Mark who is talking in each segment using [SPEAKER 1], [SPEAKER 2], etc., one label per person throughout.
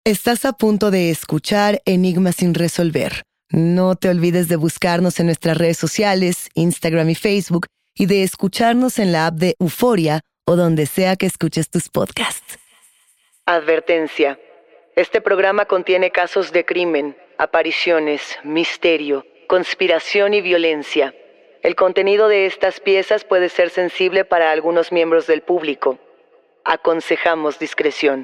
[SPEAKER 1] Estás a punto de escuchar Enigmas sin resolver. No te olvides de buscarnos en nuestras redes sociales, Instagram y Facebook, y de escucharnos en la app de Euforia o donde sea que escuches tus podcasts. Advertencia. Este programa contiene casos de crimen, apariciones, misterio, conspiración y violencia. El contenido de estas piezas puede ser sensible para algunos miembros del público. Aconsejamos discreción.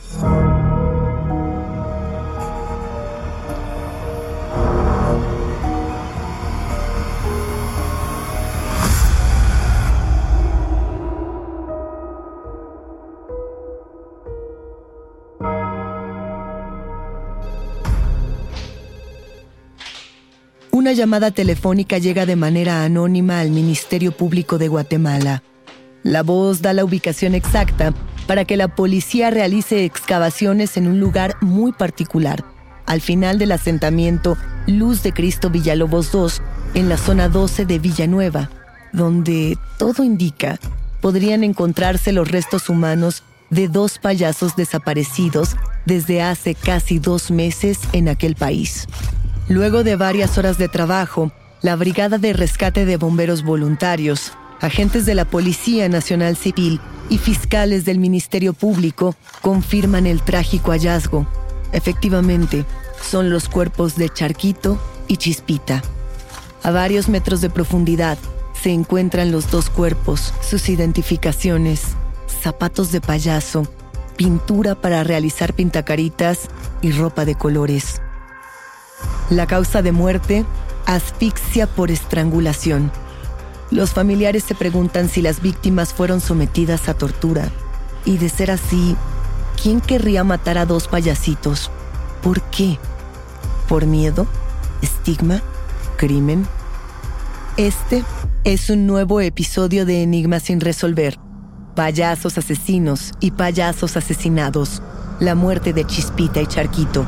[SPEAKER 1] Una llamada telefónica llega de manera anónima al Ministerio Público de Guatemala. La voz da la ubicación exacta para que la policía realice excavaciones en un lugar muy particular, al final del asentamiento Luz de Cristo Villalobos II, en la zona 12 de Villanueva, donde, todo indica, podrían encontrarse los restos humanos de 2 payasos desaparecidos desde hace casi 2 meses en aquel país. Luego de varias horas de trabajo, la Brigada de Rescate de Bomberos Voluntarios, agentes de la Policía Nacional Civil y fiscales del Ministerio Público confirman el trágico hallazgo. Efectivamente, son los cuerpos de Charquito y Chispita. A varios metros de profundidad se encuentran los 2 cuerpos, sus identificaciones, zapatos de payaso, pintura para realizar pintacaritas y ropa de colores. La causa de muerte, asfixia por estrangulación. Los familiares se preguntan si las víctimas fueron sometidas a tortura. Y de ser así, ¿quién querría matar a 2 payasitos? ¿Por qué? ¿Por miedo? ¿Estigma? ¿Crimen? Este es un nuevo episodio de Enigmas sin resolver. Payasos asesinos y payasos asesinados. La muerte de Chispita y Charquito.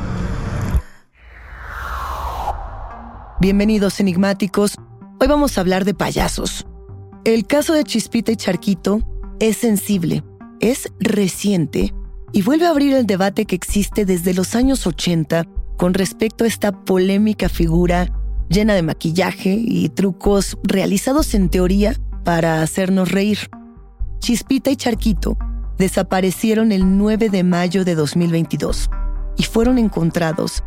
[SPEAKER 1] Bienvenidos enigmáticos, hoy vamos a hablar de payasos. El caso de Chispita y Charquito es sensible, es reciente y vuelve a abrir el debate que existe desde los años 80 con respecto a esta polémica figura llena de maquillaje y trucos realizados en teoría para hacernos reír. Chispita y Charquito desaparecieron el 9 de mayo de 2022 y fueron encontrados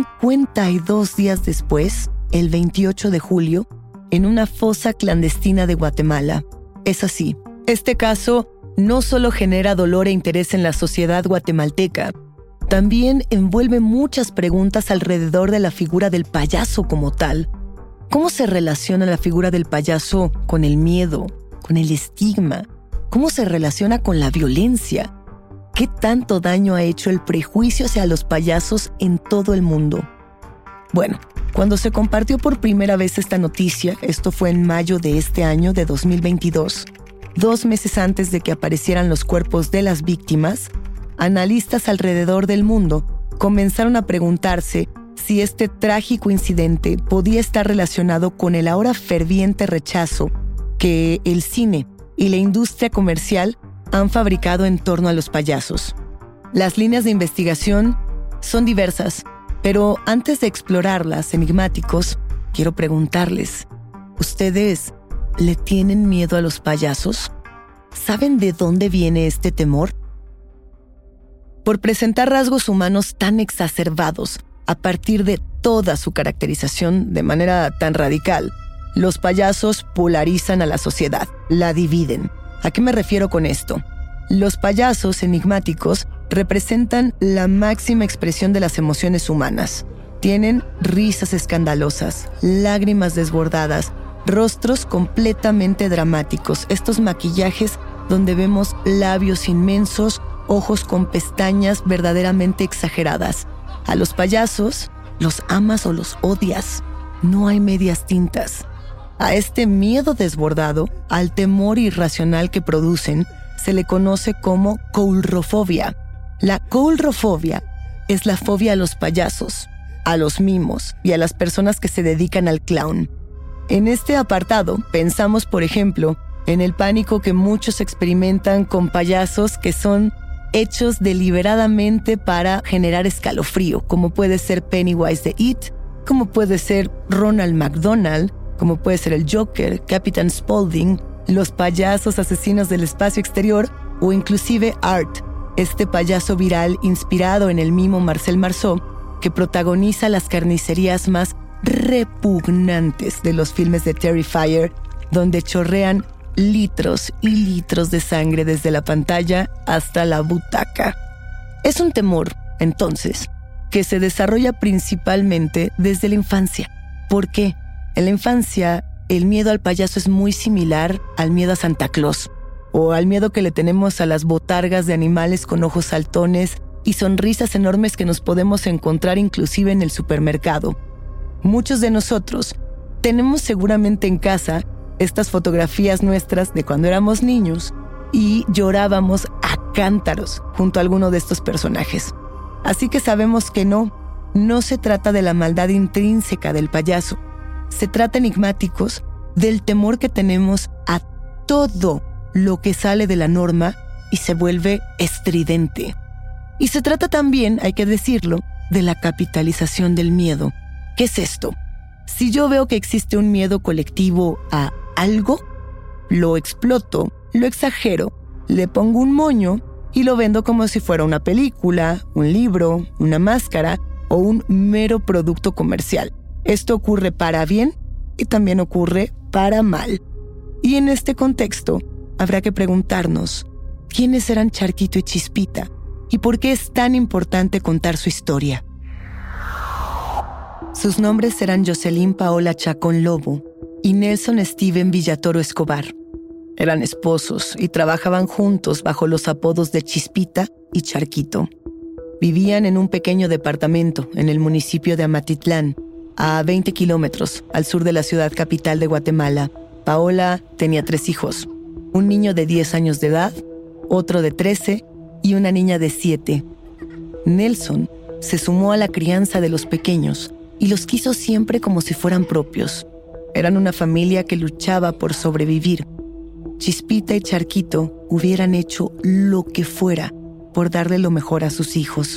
[SPEAKER 1] 52 días después, el 28 de julio, en una fosa clandestina de Guatemala. Es así, este caso no solo genera dolor e interés en la sociedad guatemalteca, también envuelve muchas preguntas alrededor de la figura del payaso como tal. ¿Cómo se relaciona la figura del payaso con el miedo, con el estigma? ¿Cómo se relaciona con la violencia? ¿Qué tanto daño ha hecho el prejuicio hacia los payasos en todo el mundo? Bueno, cuando se compartió por primera vez esta noticia, esto fue en mayo de este año de 2022, 2 meses antes de que aparecieran los cuerpos de las víctimas, analistas alrededor del mundo comenzaron a preguntarse si este trágico incidente podía estar relacionado con el ahora ferviente rechazo que el cine y la industria comercial han fabricado en torno a los payasos. Las líneas de investigación son diversas, pero antes de explorarlas, enigmáticos, quiero preguntarles, ¿ustedes le tienen miedo a los payasos? ¿Saben de dónde viene este temor? Por presentar rasgos humanos tan exacerbados a partir de toda su caracterización de manera tan radical, los payasos polarizan a la sociedad, la dividen. ¿A qué me refiero con esto? Los payasos enigmáticos representan la máxima expresión de las emociones humanas. Tienen risas escandalosas, lágrimas desbordadas, rostros completamente dramáticos, estos maquillajes donde vemos labios inmensos, ojos con pestañas verdaderamente exageradas. A los payasos, los amas o los odias. No hay medias tintas. A este miedo desbordado, al temor irracional que producen, se le conoce como coulrofobia. La coulrofobia es la fobia a los payasos, a los mimos y a las personas que se dedican al clown. En este apartado pensamos, por ejemplo, en el pánico que muchos experimentan con payasos que son hechos deliberadamente para generar escalofrío, como puede ser Pennywise de It, como puede ser Ronald McDonald, como puede ser el Joker, Captain Spaulding, los payasos asesinos del espacio exterior o inclusive Art, este payaso viral inspirado en el mimo Marcel Marceau que protagoniza las carnicerías más repugnantes de los filmes de Terrifier, donde chorrean litros y litros de sangre desde la pantalla hasta la butaca. Es un temor, entonces, que se desarrolla principalmente desde la infancia. ¿Por qué? En la infancia, el miedo al payaso es muy similar al miedo a Santa Claus, o al miedo que le tenemos a las botargas de animales con ojos saltones y sonrisas enormes que nos podemos encontrar inclusive en el supermercado. Muchos de nosotros tenemos seguramente en casa estas fotografías nuestras de cuando éramos niños y llorábamos a cántaros junto a alguno de estos personajes. Así que sabemos que no se trata de la maldad intrínseca del payaso. Se trata, enigmáticos, del temor que tenemos a todo lo que sale de la norma y se vuelve estridente. Y se trata también, hay que decirlo, de la capitalización del miedo. ¿Qué es esto? Si yo veo que existe un miedo colectivo a algo, lo exploto, lo exagero, le pongo un moño y lo vendo como si fuera una película, un libro, una máscara o un mero producto comercial. Esto ocurre para bien y también ocurre para mal. Y en este contexto, habrá que preguntarnos, ¿quiénes eran Charquito y Chispita? ¿Y por qué es tan importante contar su historia? Sus nombres eran Jocelyn Paola Chacón Lobo y Nelson Steven Villatoro Escobar. Eran esposos y trabajaban juntos bajo los apodos de Chispita y Charquito. Vivían en un pequeño departamento en el municipio de Amatitlán, a 20 kilómetros al sur de la ciudad capital de Guatemala. Paola tenía 3 hijos, un niño de 10 años de edad, otro de 13 y una niña de 7. Nelson se sumó a la crianza de los pequeños y los quiso siempre como si fueran propios. Eran una familia que luchaba por sobrevivir. Chispita y Charquito hubieran hecho lo que fuera por darle lo mejor a sus hijos.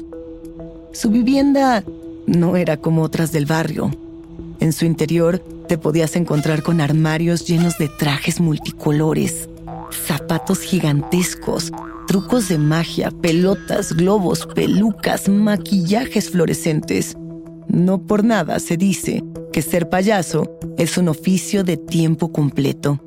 [SPEAKER 1] Su vivienda no era como otras del barrio. En su interior te podías encontrar con armarios llenos de trajes multicolores, zapatos gigantescos, trucos de magia, pelotas, globos, pelucas, maquillajes fluorescentes. No por nada se dice que ser payaso es un oficio de tiempo completo.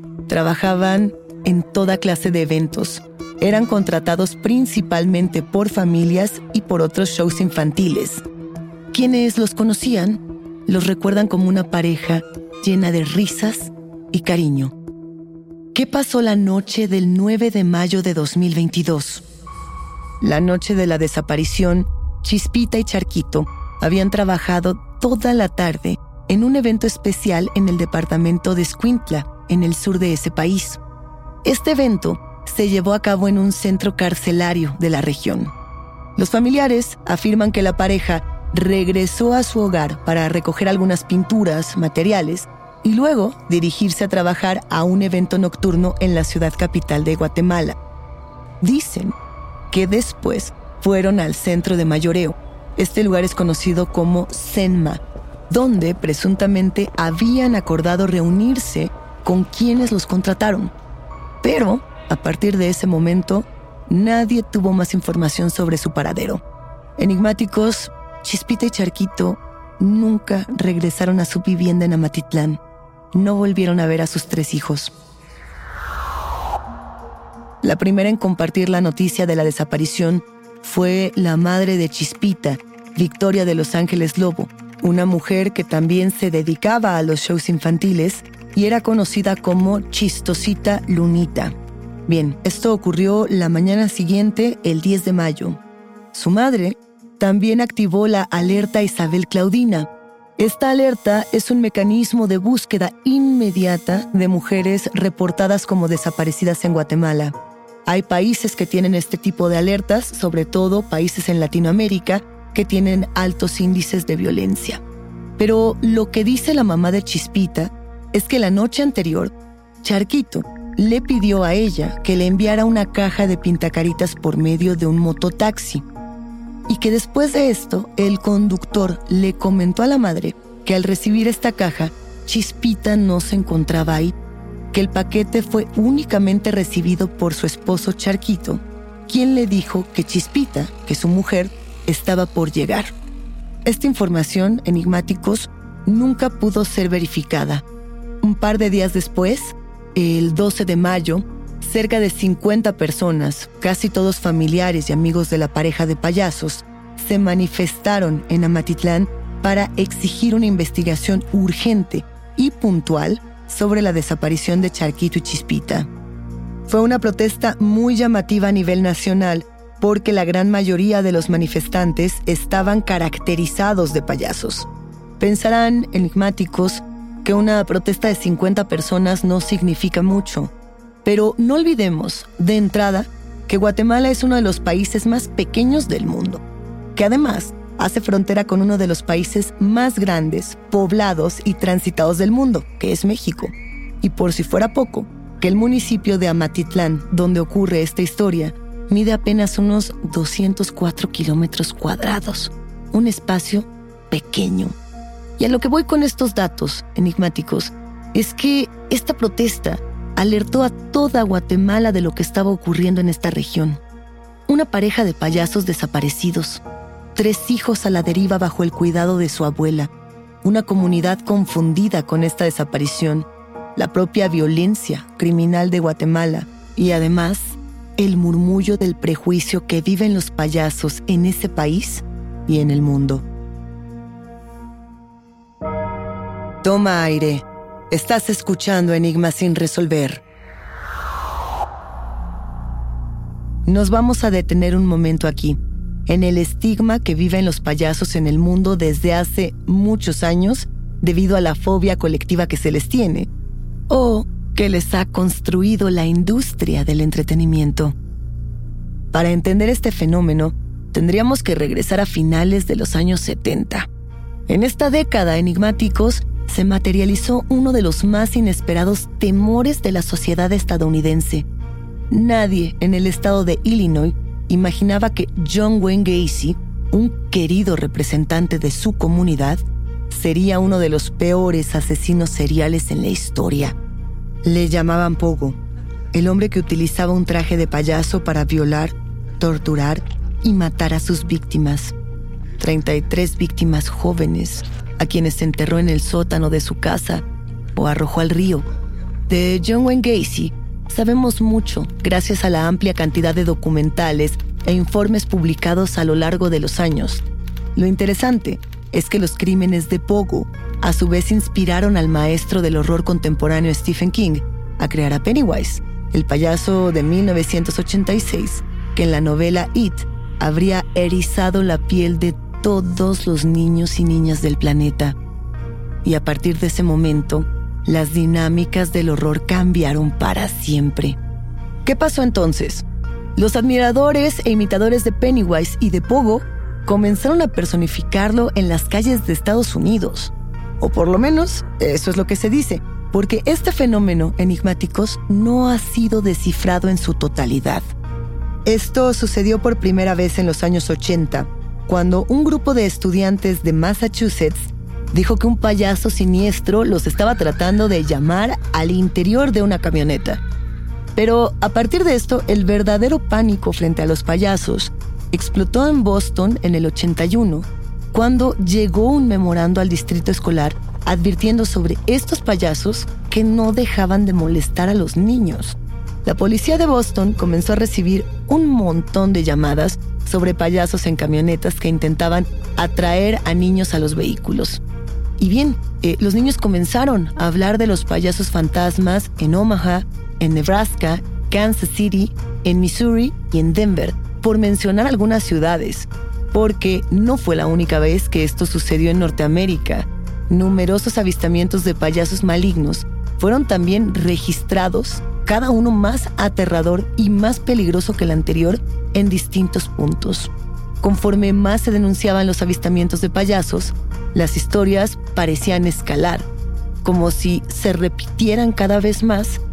[SPEAKER 1] Trabajaban en toda clase de eventos. Eran contratados principalmente por familias y por otros shows infantiles. Quienes los conocían los recuerdan como una pareja llena de risas y cariño. ¿Qué pasó la noche del 9 de mayo de 2022? La noche de la desaparición, Chispita y Charquito habían trabajado toda la tarde en un evento especial en el departamento de Escuintla, en el sur de ese país. Este evento se llevó a cabo en un centro carcelario de la región. Los familiares afirman que la pareja regresó a su hogar para recoger algunas pinturas, materiales, y luego dirigirse a trabajar a un evento nocturno en la ciudad capital de Guatemala. Dicen que después fueron al centro de mayoreo. Este lugar es conocido como Senma, donde presuntamente habían acordado reunirse con quienes los contrataron. Pero, a partir de ese momento, nadie tuvo más información sobre su paradero. Enigmáticos, Chispita y Charquito nunca regresaron a su vivienda en Amatitlán. No volvieron a ver a sus 3 hijos. La primera en compartir la noticia de la desaparición fue la madre de Chispita, Victoria de Los Ángeles Lobo, una mujer que también se dedicaba a los shows infantiles y era conocida como Chistosita Lunita. Bien, esto ocurrió la mañana siguiente, el 10 de mayo. Su madre también activó la alerta Isabel Claudina. Esta alerta es un mecanismo de búsqueda inmediata de mujeres reportadas como desaparecidas en Guatemala. Hay países que tienen este tipo de alertas, sobre todo países en Latinoamérica, que tienen altos índices de violencia. Pero lo que dice la mamá de Chispita es que la noche anterior, Charquito le pidió a ella que le enviara una caja de pintacaritas por medio de un mototaxi. Y que después de esto, el conductor le comentó a la madre que al recibir esta caja, Chispita no se encontraba ahí, que el paquete fue únicamente recibido por su esposo Charquito, quien le dijo que Chispita, que su mujer, estaba por llegar. Esta información, enigmáticos, nunca pudo ser verificada. Un par de días después, el 12 de mayo, cerca de 50 personas, casi todos familiares y amigos de la pareja de payasos, se manifestaron en Amatitlán para exigir una investigación urgente y puntual sobre la desaparición de Charquito y Chispita. Fue una protesta muy llamativa a nivel nacional porque la gran mayoría de los manifestantes estaban caracterizados de payasos. Pensarán, enigmáticos, que una protesta de 50 personas no significa mucho, pero no olvidemos, de entrada, que Guatemala es uno de los países más pequeños del mundo, que además hace frontera con uno de los países más grandes, poblados y transitados del mundo, que es México. Y por si fuera poco, que el municipio de Amatitlán, donde ocurre esta historia, mide apenas unos 204 kilómetros cuadrados, un espacio pequeño. Y a lo que voy con estos datos enigmáticos es que esta protesta alertó a toda Guatemala de lo que estaba ocurriendo en esta región. Una pareja de payasos desaparecidos, 3 hijos a la deriva bajo el cuidado de su abuela, una comunidad confundida con esta desaparición, la propia violencia criminal de Guatemala y además el murmullo del prejuicio que viven los payasos en ese país y en el mundo. Toma aire. Estás escuchando Enigmas sin resolver. Nos vamos a detener un momento aquí, en el estigma que viven los payasos en el mundo desde hace muchos años debido a la fobia colectiva que se les tiene, o que les ha construido la industria del entretenimiento. Para entender este fenómeno, tendríamos que regresar a finales de los años 70. En esta década, enigmáticos, se materializó uno de los más inesperados temores de la sociedad estadounidense. Nadie en el estado de Illinois imaginaba que John Wayne Gacy, un querido representante de su comunidad, sería uno de los peores asesinos seriales en la historia. Le llamaban Pogo, el hombre que utilizaba un traje de payaso para violar, torturar y matar a sus víctimas. 33 víctimas jóvenes, a quienes enterró en el sótano de su casa o arrojó al río. De John Wayne Gacy sabemos mucho gracias a la amplia cantidad de documentales e informes publicados a lo largo de los años. Lo interesante es que los crímenes de Pogo a su vez inspiraron al maestro del horror contemporáneo Stephen King a crear a Pennywise, el payaso de 1986, que en la novela It habría erizado la piel de todos los niños y niñas del planeta. Y a partir de ese momento, las dinámicas del horror cambiaron para siempre. ¿Qué pasó entonces? Los admiradores e imitadores de Pennywise y de Pogo comenzaron a personificarlo en las calles de Estados Unidos. O por lo menos, eso es lo que se dice, porque este fenómeno, enigmáticos, no ha sido descifrado en su totalidad. Esto sucedió por primera vez en los años 80, cuando un grupo de estudiantes de Massachusetts dijo que un payaso siniestro los estaba tratando de llamar al interior de una camioneta. Pero a partir de esto, el verdadero pánico frente a los payasos explotó en Boston en el 81, cuando llegó un memorando al distrito escolar advirtiendo sobre estos payasos que no dejaban de molestar a los niños. La policía de Boston comenzó a recibir un montón de llamadas sobre payasos en camionetas que intentaban atraer a niños a los vehículos. Y bien, los niños comenzaron a hablar de los payasos fantasmas en Omaha, en Nebraska, Kansas City, en Missouri y en Denver, por mencionar algunas ciudades, porque no fue la única vez que esto sucedió en Norteamérica. Numerosos avistamientos de payasos malignos fueron también registrados, cada uno más aterrador y más peligroso que el anterior en distintos puntos. Conforme más se denunciaban los avistamientos de payasos, las historias parecían escalar, como si se repitieran cada vez más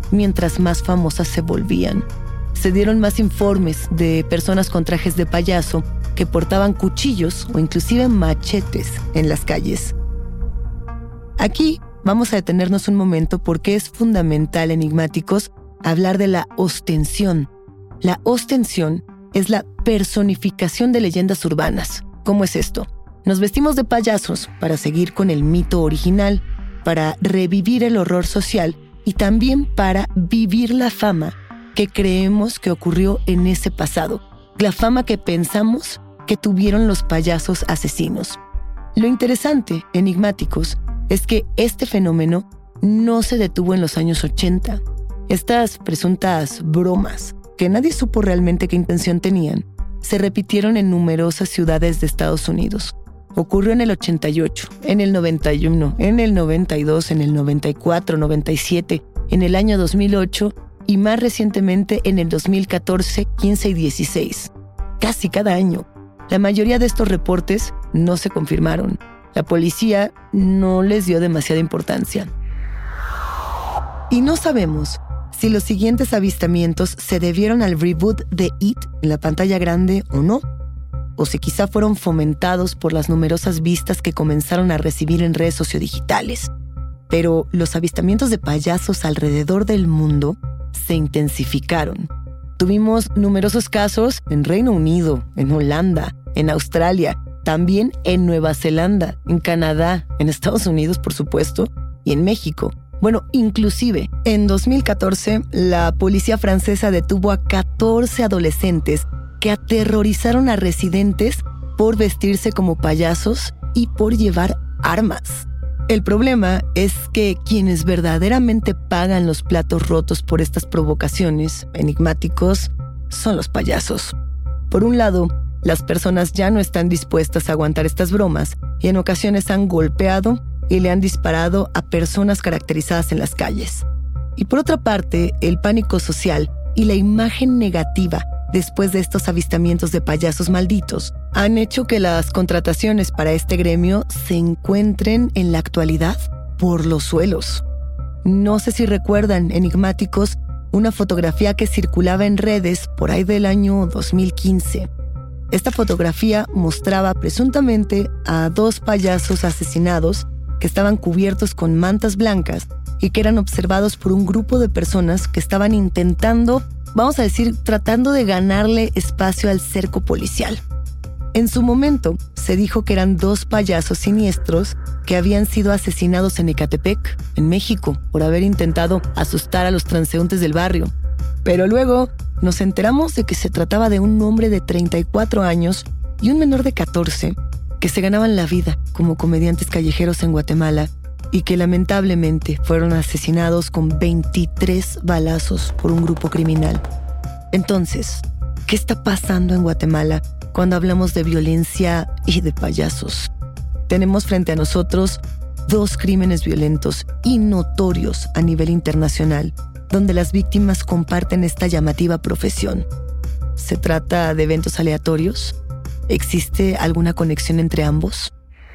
[SPEAKER 1] mientras más famosas se volvían. Se dieron más informes de personas con trajes de payaso que portaban cuchillos o inclusive machetes en las calles. Aquí vamos a detenernos un momento porque es fundamental, enigmáticos, hablar de la ostensión. La ostensión es la personificación de leyendas urbanas. ¿Cómo es esto? Nos vestimos de payasos para seguir con el mito original, para revivir el horror social y también para vivir la fama que creemos que ocurrió en ese pasado, la fama que pensamos que tuvieron los payasos asesinos. Lo interesante, enigmáticos, es que este fenómeno no se detuvo en los años 80. Estas presuntas bromas, que nadie supo realmente qué intención tenían, se repitieron en numerosas ciudades de Estados Unidos. Ocurrió en el 88, en el 91, en el 92, en el 94, 97, en el año 2008 y más recientemente en el 2014, 15 y 16. Casi cada año. La mayoría de estos reportes no se confirmaron. La policía no les dio demasiada importancia. Y no sabemos si los siguientes avistamientos se debieron al reboot de It en la pantalla grande o no, o si quizá fueron fomentados por las numerosas vistas que comenzaron a recibir en redes sociodigitales. Pero los avistamientos de payasos alrededor del mundo se intensificaron. Tuvimos numerosos casos en Reino Unido, en Holanda, en Australia, también en Nueva Zelanda, en Canadá, en Estados Unidos, por supuesto, y en México. Bueno, inclusive, en 2014, la policía francesa detuvo a 14 adolescentes que aterrorizaron a residentes por vestirse como payasos y por llevar armas. El problema es que quienes verdaderamente pagan los platos rotos por estas provocaciones, enigmáticos, son los payasos. Por un lado, las personas ya no están dispuestas a aguantar estas bromas y en ocasiones han golpeado y le han disparado a personas caracterizadas en las calles. Y por otra parte, el pánico social y la imagen negativa después de estos avistamientos de payasos malditos han hecho que las contrataciones para este gremio se encuentren en la actualidad por los suelos. No sé si recuerdan, enigmáticos, una fotografía que circulaba en redes por ahí del año 2015. Esta fotografía mostraba presuntamente a 2 payasos asesinados que estaban cubiertos con mantas blancas y que eran observados por un grupo de personas que estaban intentando, vamos a decir, tratando de ganarle espacio al cerco policial. En su momento, se dijo que eran 2 payasos siniestros que habían sido asesinados en Ecatepec, en México, por haber intentado asustar a los transeúntes del barrio. Pero luego nos enteramos de que se trataba de un hombre de 34 años y un menor de 14 que se ganaban la vida como comediantes callejeros en Guatemala y que lamentablemente fueron asesinados con 23 balazos por un grupo criminal. Entonces, ¿qué está pasando en Guatemala cuando hablamos de violencia y de payasos? Tenemos frente a nosotros 2 crímenes violentos y notorios a nivel internacional, donde las víctimas comparten esta llamativa profesión. ¿Se trata de eventos aleatorios? ¿Existe alguna conexión entre ambos?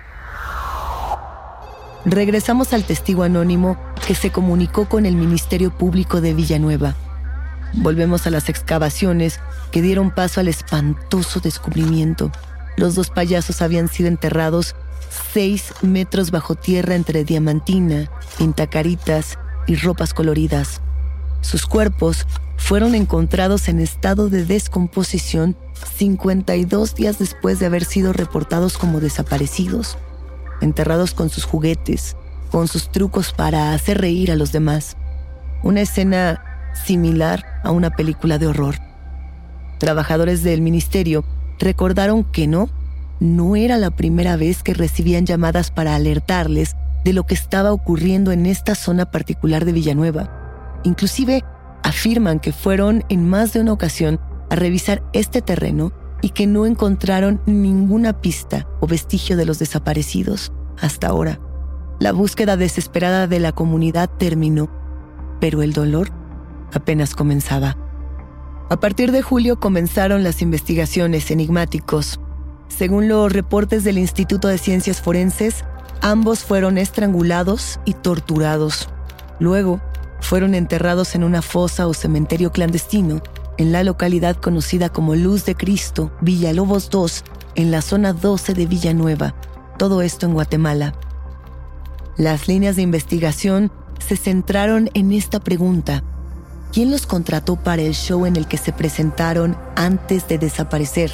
[SPEAKER 1] Regresamos al testigo anónimo que se comunicó con el Ministerio Público de Villanueva. Volvemos a las excavaciones que dieron paso al espantoso descubrimiento. Los 2 payasos habían sido enterrados 6 metros bajo tierra entre diamantina, pintacaritas y ropas coloridas. Sus cuerpos fueron encontrados en estado de descomposición 52 días después de haber sido reportados como desaparecidos, enterrados con sus juguetes, con sus trucos para hacer reír a los demás. Una escena similar a una película de horror. Trabajadores del ministerio recordaron que no era la primera vez que recibían llamadas para alertarles de lo que estaba ocurriendo en esta zona particular de Villanueva. Inclusive afirman que fueron en más de una ocasión a revisar este terreno y que no encontraron ninguna pista o vestigio de los desaparecidos hasta ahora. La búsqueda desesperada de la comunidad terminó, pero el dolor apenas comenzaba. A partir de julio comenzaron las investigaciones, enigmáticos. Según los reportes del Instituto de Ciencias Forenses, ambos fueron estrangulados y torturados. Luego, fueron enterrados en una fosa o cementerio clandestino en la localidad conocida como Luz de Cristo, Villalobos 2, en la zona 12 de Villanueva. Todo esto en Guatemala. Las líneas de investigación se centraron en esta pregunta: ¿quién los contrató para el show en el que se presentaron antes de desaparecer?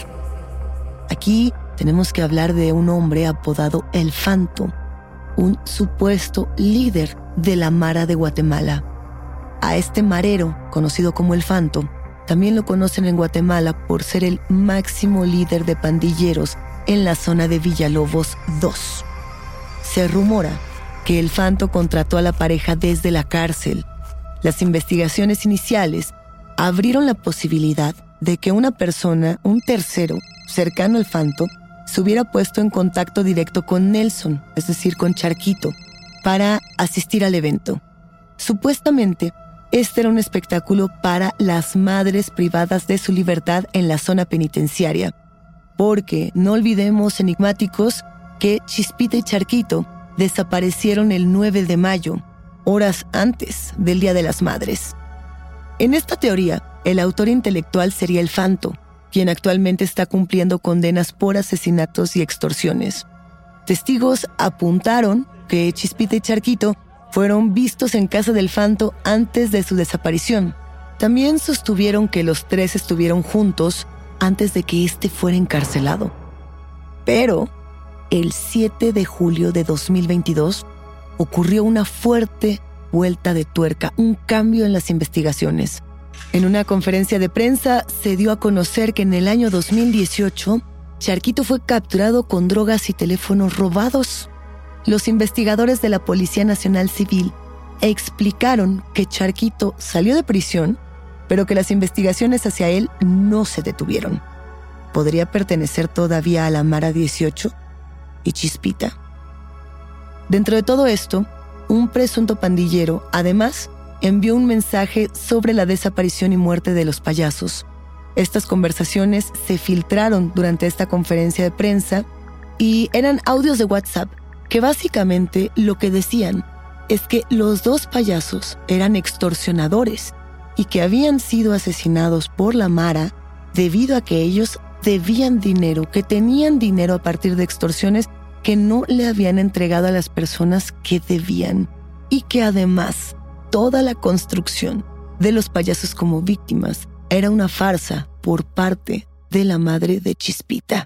[SPEAKER 1] Aquí tenemos que hablar de un hombre apodado El Fanto, un supuesto líder de la Mara de Guatemala. A este marero, conocido como El Fanto, también lo conocen en Guatemala por ser el máximo líder de pandilleros en la zona de Villalobos 2. Se rumora que El Fanto contrató a la pareja desde la cárcel. Las investigaciones iniciales abrieron la posibilidad de que una persona, un tercero, cercano al Fanto, se hubiera puesto en contacto directo con Nelson, es decir, con Charquito, para asistir al evento. Supuestamente, este era un espectáculo para las madres privadas de su libertad en la zona penitenciaria, porque no olvidemos, enigmáticos, que Chispita y Charquito desaparecieron el 9 de mayo, horas antes del Día de las Madres. En esta teoría, el autor intelectual sería El Fanto, quien actualmente está cumpliendo condenas por asesinatos y extorsiones. Testigos apuntaron que Chispita y Charquito fueron vistos en casa del Fanto antes de su desaparición. También sostuvieron que los tres estuvieron juntos antes de que éste fuera encarcelado. Pero el 7 de julio de 2022 ocurrió una fuerte vuelta de tuerca, un cambio en las investigaciones. En una conferencia de prensa se dio a conocer que en el año 2018, Charquito fue capturado con drogas y teléfonos robados. Los investigadores de la Policía Nacional Civil explicaron que Charquito salió de prisión, pero que las investigaciones hacia él no se detuvieron. ¿Podría pertenecer todavía a la Mara 18 y Chispita? Dentro de todo esto, un presunto pandillero, además, envió un mensaje sobre la desaparición y muerte de los payasos. Estas conversaciones se filtraron durante esta conferencia de prensa y eran audios de WhatsApp que básicamente lo que decían es que los dos payasos eran extorsionadores y que habían sido asesinados por la Mara debido a que ellos debían dinero, que tenían dinero a partir de extorsiones que no le habían entregado a las personas que debían, y que además toda la construcción de los payasos como víctimas era una farsa por parte de la madre de Chispita.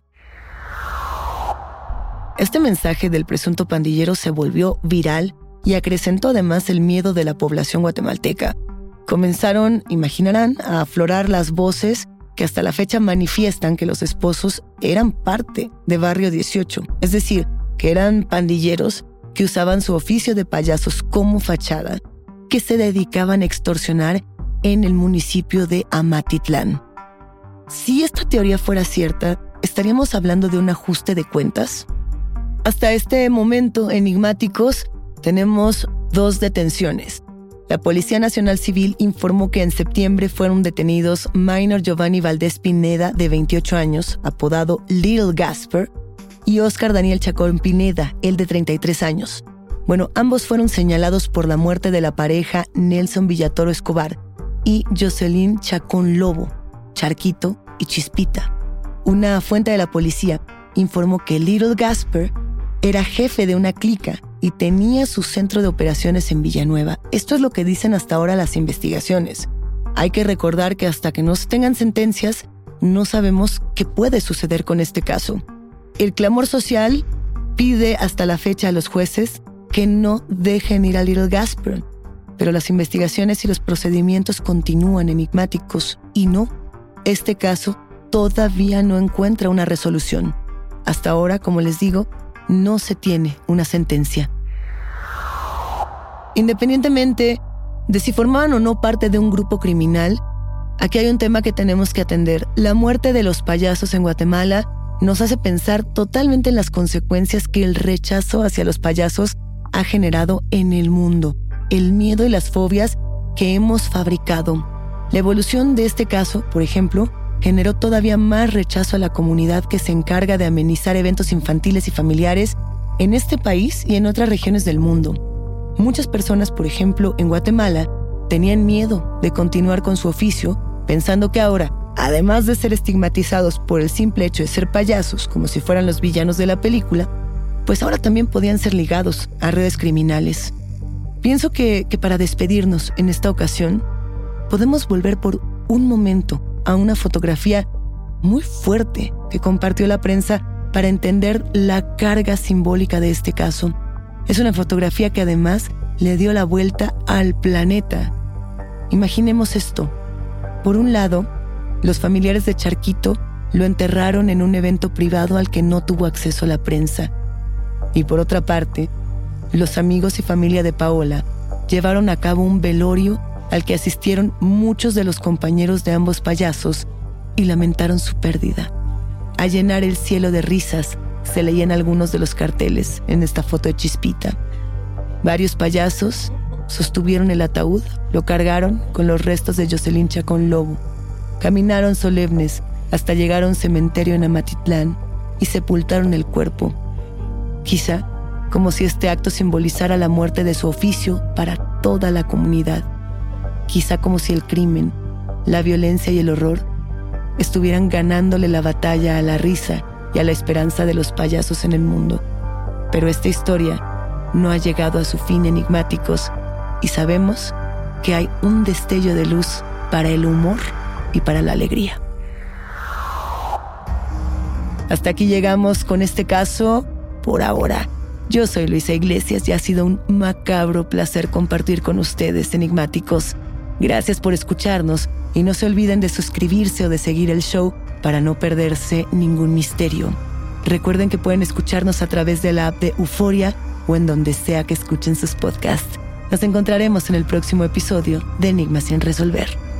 [SPEAKER 1] Este mensaje del presunto pandillero se volvió viral y acrecentó además el miedo de la población guatemalteca. Comenzaron, imaginarán, a aflorar las voces que hasta la fecha manifiestan que los esposos eran parte de Barrio 18, es decir, que eran pandilleros que usaban su oficio de payasos como fachada, que se dedicaban a extorsionar en el municipio de Amatitlán. Si esta teoría fuera cierta, ¿estaríamos hablando de un ajuste de cuentas? Hasta este momento, enigmáticos, tenemos 2 detenciones. La Policía Nacional Civil informó que en septiembre fueron detenidos Minor Giovanni Valdés Pineda, de 28 años, apodado Little Gasper, y Oscar Daniel Chacón Pineda, el de 33 años. Bueno, ambos fueron señalados por la muerte de la pareja Nelson Villatoro Escobar y Jocelyn Chacón Lobo, Charquito y Chispita. Una fuente de la policía informó que Little Gasper era jefe de una clica y tenía su centro de operaciones en Villanueva. Esto es lo que dicen hasta ahora las investigaciones. Hay que recordar que hasta que no se tengan sentencias, no sabemos qué puede suceder con este caso. El clamor social pide hasta la fecha a los jueces que no dejen ir a Little Gasper, pero las investigaciones y los procedimientos continúan, enigmáticos, y no, este caso todavía no encuentra una resolución. Hasta ahora, como les digo, no se tiene una sentencia. Independientemente de si formaban o no parte de un grupo criminal, aquí hay un tema que tenemos que atender. La muerte de los payasos en Guatemala nos hace pensar totalmente en las consecuencias que el rechazo hacia los payasos ha generado en el mundo, el miedo y las fobias que hemos fabricado. La evolución de este caso, por ejemplo, generó todavía más rechazo a la comunidad que se encarga de amenizar eventos infantiles y familiares en este país y en otras regiones del mundo. Muchas personas, por ejemplo, en Guatemala, tenían miedo de continuar con su oficio, pensando que ahora, además de ser estigmatizados por el simple hecho de ser payasos, como si fueran los villanos de la película, pues ahora también podían ser ligados a redes criminales. Pienso que para despedirnos en esta ocasión, podemos volver por un momento a una fotografía muy fuerte que compartió la prensa para entender la carga simbólica de este caso. Es una fotografía que además le dio la vuelta al planeta. Imaginemos esto. Por un lado, los familiares de Charquito lo enterraron en un evento privado al que no tuvo acceso la prensa. Y por otra parte, los amigos y familia de Paola llevaron a cabo un velorio al que asistieron muchos de los compañeros de ambos payasos y lamentaron su pérdida. A llenar el cielo de risas se leían algunos de los carteles en esta foto de Chispita. Varios payasos sostuvieron el ataúd, lo cargaron con los restos de Jocelyn Chacón Lobo. Caminaron solemnes hasta llegar a un cementerio en Amatitlán y sepultaron el cuerpo. Quizá como si este acto simbolizara la muerte de su oficio para toda la comunidad. Quizá como si el crimen, la violencia y el horror estuvieran ganándole la batalla a la risa y a la esperanza de los payasos en el mundo. Pero esta historia no ha llegado a su fin, enigmáticos, y sabemos que hay un destello de luz para el humor y para la alegría. Hasta aquí llegamos con este caso por ahora. Yo soy Luisa Iglesias y ha sido un macabro placer compartir con ustedes, enigmáticos. Gracias por escucharnos y no se olviden de suscribirse o de seguir el show para no perderse ningún misterio. Recuerden que pueden escucharnos a través de la app de Euforia o en donde sea que escuchen sus podcasts. Nos encontraremos en el próximo episodio de Enigmas sin resolver.